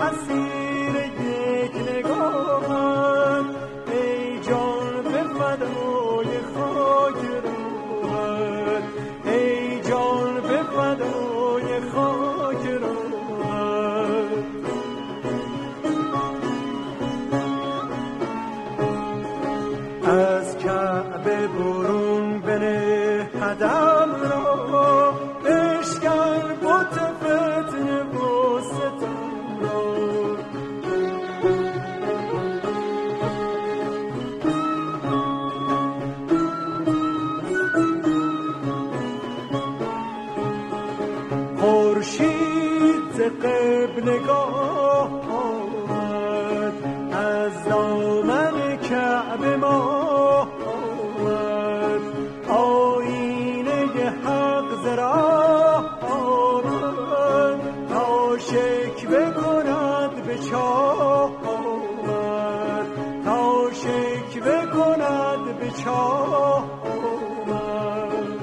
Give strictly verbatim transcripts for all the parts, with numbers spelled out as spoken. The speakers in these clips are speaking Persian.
اسیر یک نگاهت، ای جان به فدای خاک راهت، ای جان به فدای خاک راهت. از کعبه برون بنه قدم را، بشکن بت فتنه و ستم را. خورشید ز قبلگاه آمد، از دامن کعبه ماه آمد. آیینه حق ز راه آمد، تا شکوه کند به چاه آمد، تا شکوه کند به چاه آمد.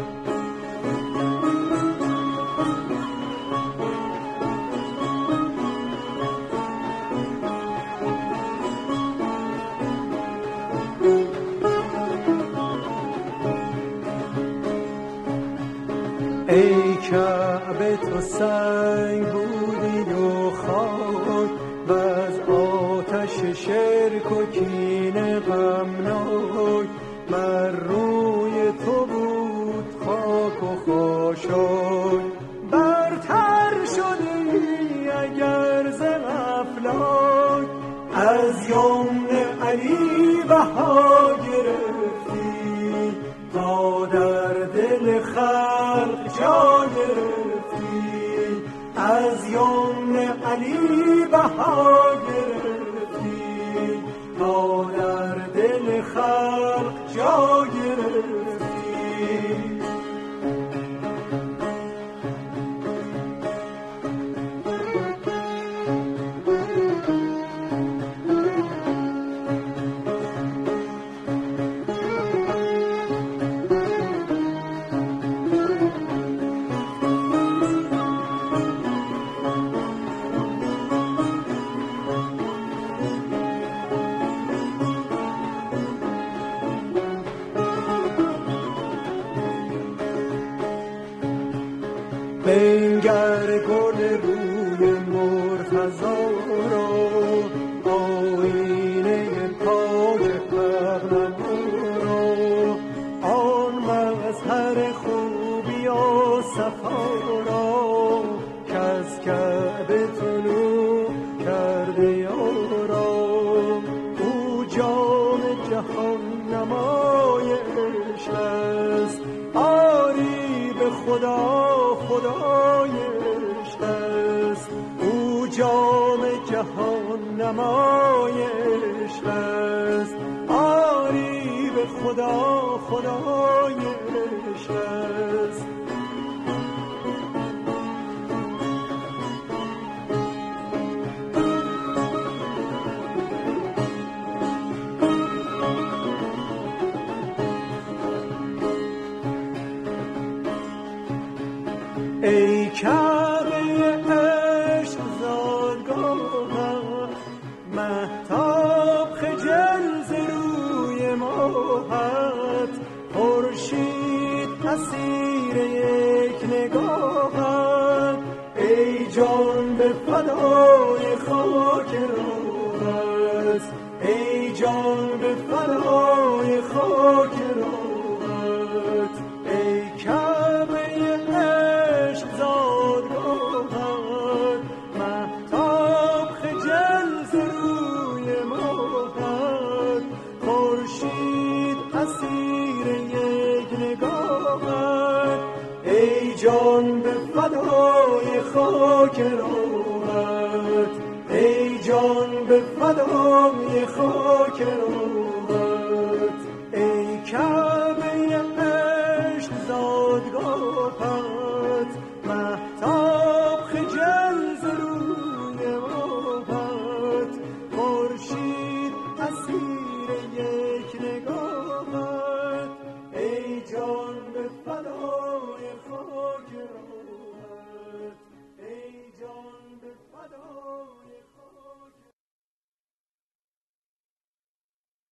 ای کعبه تو سنگ بودی و خاک، و از آتش شرک و کینه غمناک. بر روی تو بود خاک و خاشاک، برتر شدی اگر ز افلاک. از یمن علی بها گرفتی، تا در دل خلق جا گرفتی. از یمن علی بها گرفتی، تا در دل خلق جا گرفتی. بنگر گل روی مرتضی را، آیینه پاک پهلوان را. آن مظهر خوبی و صفا را، کز کعبه طلوع کرده یارا. او جام جهان نمای عشق است، آری به خدا خدای عشق است. او جام جهان نمای عشق است، آری به خدا خدای عشق است. ای کعبه عشق زادگاه، مهتاب خجل ز روی ماهت. خورشید اسیر یک نگاهت، ای جان به فدای خاک راهت، ای جان به فدای خاک راهت. ای کعبه زادگاهت، مهتاب خجل ز روی ماهت. خورشید اسیر یک نگاهت، ای جان به فدای خاک راهت، ای جان به فدای خاک راهت.